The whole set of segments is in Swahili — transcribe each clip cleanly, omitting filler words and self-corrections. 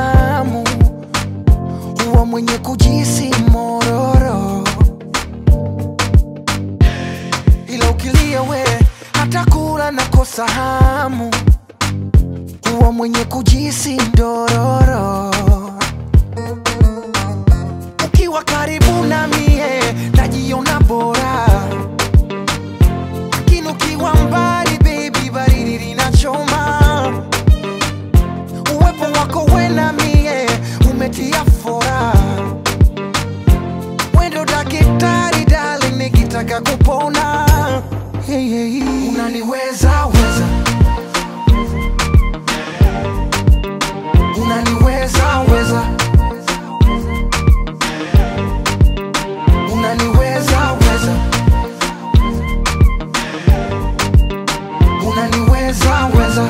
hamu, huwa mwenye kujisi mororo. Ila ukilia we hata kula nakosa hamu, huwa mwenye kujisi dororo. Ukiwa karibu na mie najiona bora, lakini ukiwa mbali baby baridi linachoma. Uwepo wako we na mie umetia fora, wendo daktari darling nikitaka kupona. Hey, hey, hey. Unaniweza weza, unaniweza weza, unaniweza weza, unaniweza weza.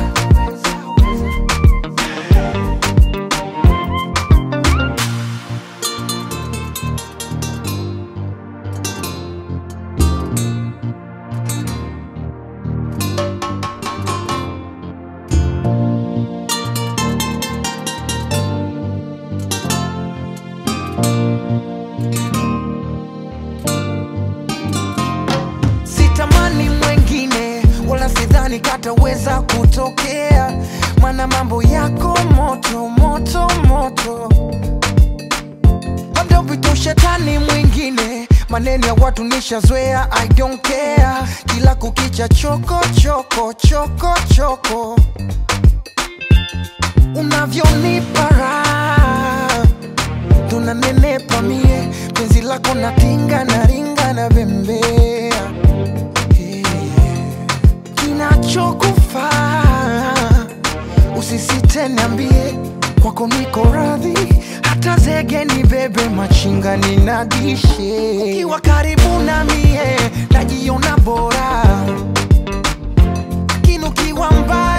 Sitamani mwengine wala sidhani kataweza kutokea, mana mambo yako moto moto moto. Labda upite shetani mwingine, maneno ya watu nishazoea, I don't care. Kila kukicha choko choko choko choko, unavyonipa raha tunanenepa mie, penzi lako natinga na ringa na bembea. Kinachokufaa usisite niambie, kwako niko radhi, hata zege ni bebe machinga ninadishe. Ukiwa karibu na mie najiona bora, lakini ukiwa mbali